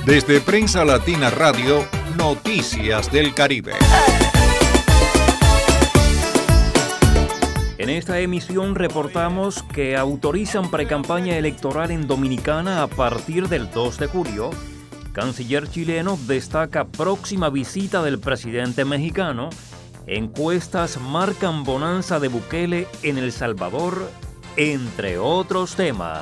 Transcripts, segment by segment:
Desde Prensa Latina Radio, Noticias del Caribe. En esta emisión reportamos que autorizan precampaña electoral en Dominicana a partir del 2 de julio. Canciller chileno destaca próxima visita del presidente mexicano. Encuestas marcan bonanza de Bukele en El Salvador, entre otros temas.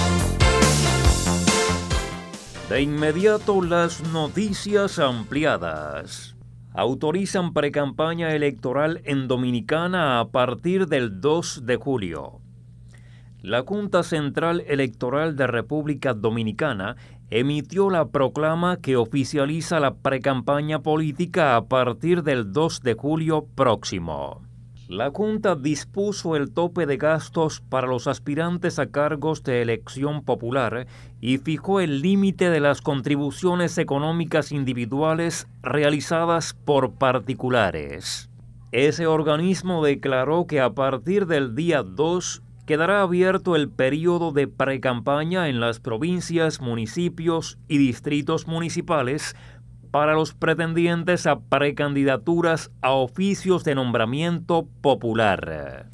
De inmediato, las noticias ampliadas. Autorizan precampaña electoral en Dominicana a partir del 2 de julio. La Junta Central Electoral de República Dominicana emitió la proclama que oficializa la precampaña política a partir del 2 de julio próximo. La Junta dispuso el tope de gastos para los aspirantes a cargos de elección popular y fijó el límite de las contribuciones económicas individuales realizadas por particulares. Ese organismo declaró que a partir del día 2 quedará abierto el período de precampaña en las provincias, municipios y distritos municipales para los pretendientes a precandidaturas a oficios de nombramiento popular.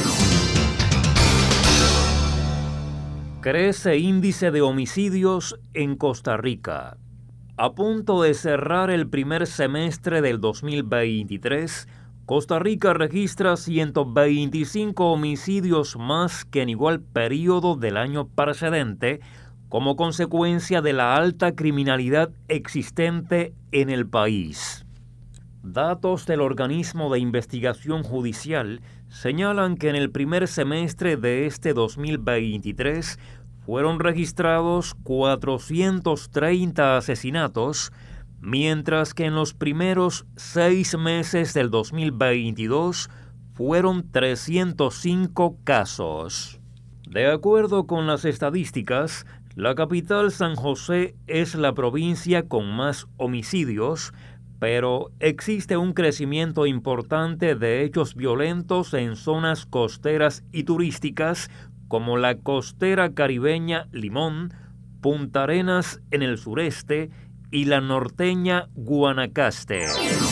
Crece índice de homicidios en Costa Rica. A punto de cerrar el primer semestre del 2023, Costa Rica registra 125 homicidios más que en igual periodo del año precedente, como consecuencia de la alta criminalidad existente en el país. Datos del organismo de investigación judicial señalan que en el primer semestre de este 2023 fueron registrados 430 asesinatos, mientras que en los primeros 6 meses del 2022 fueron 305 casos. De acuerdo con las estadísticas, la capital San José es la provincia con más homicidios, pero existe un crecimiento importante de hechos violentos en zonas costeras y turísticas como la costera caribeña Limón, Punta Arenas en el sureste y la norteña Guanacaste.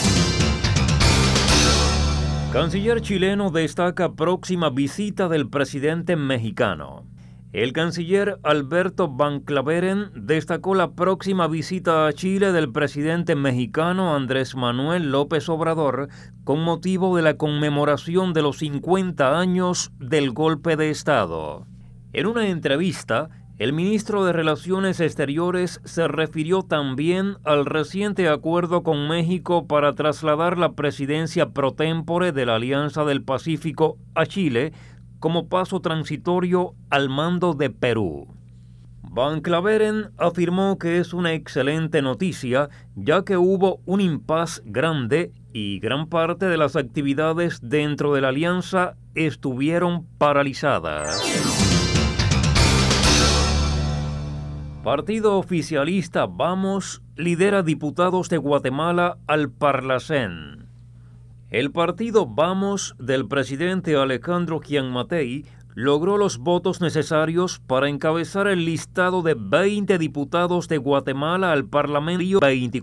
Canciller chileno destaca próxima visita del presidente mexicano. El canciller Alberto Van Klaveren destacó la próxima visita a Chile del presidente mexicano Andrés Manuel López Obrador con motivo de la conmemoración de los 50 años del golpe de Estado. En una entrevista, el ministro de Relaciones Exteriores se refirió también al reciente acuerdo con México para trasladar la presidencia pro tempore de la Alianza del Pacífico a Chile como paso transitorio al mando de Perú. Van Klaveren afirmó que es una excelente noticia, ya que hubo un impas grande y gran parte de las actividades dentro de la alianza estuvieron paralizadas. Partido oficialista Vamos lidera diputados de Guatemala al Parlacén. El partido Vamos del presidente Alejandro Gianmattei logró los votos necesarios para encabezar el listado de 20 diputados de Guatemala al Parlamento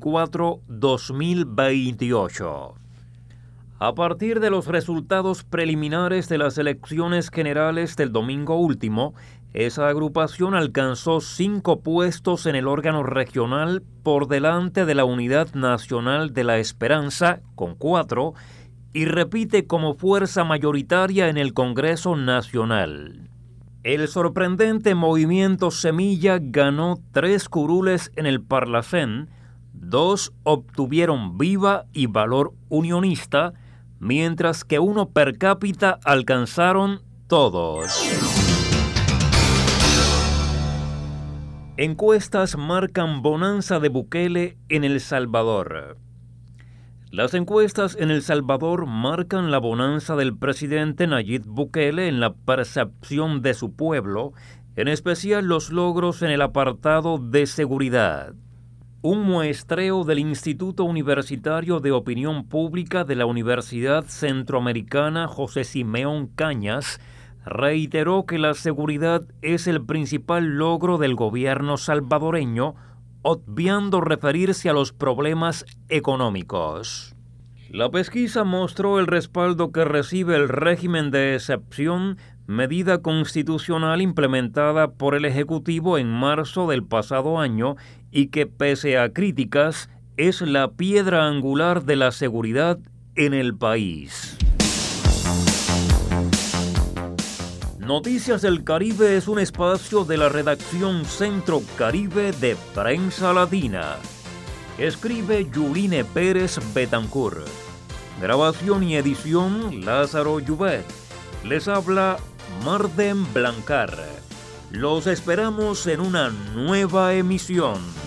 24-2028. A partir de los resultados preliminares de las elecciones generales del domingo último, esa agrupación alcanzó 5 puestos en el órgano regional por delante de la Unidad Nacional de la Esperanza, con 4, y repite como fuerza mayoritaria en el Congreso Nacional. El sorprendente Movimiento Semilla ganó 3 curules en el Parlacén, 2 obtuvieron Viva y Valor Unionista, mientras que 1 per cápita alcanzaron todos. Encuestas marcan bonanza de Bukele en El Salvador. Las encuestas en El Salvador marcan la bonanza del presidente Nayib Bukele en la percepción de su pueblo, en especial los logros en el apartado de seguridad. Un muestreo del Instituto Universitario de Opinión Pública de la Universidad Centroamericana José Simeón Cañas reiteró que la seguridad es el principal logro del gobierno salvadoreño, obviando referirse a los problemas económicos. La pesquisa mostró el respaldo que recibe el régimen de excepción, medida constitucional implementada por el Ejecutivo en marzo del pasado año y que, pese a críticas, es la piedra angular de la seguridad en el país. Noticias del Caribe es un espacio de la redacción Centro Caribe de Prensa Latina. Escribe Yuline Pérez Betancourt. Grabación y edición Lázaro Llubet. Les habla Marden Blancar. Los esperamos en una nueva emisión.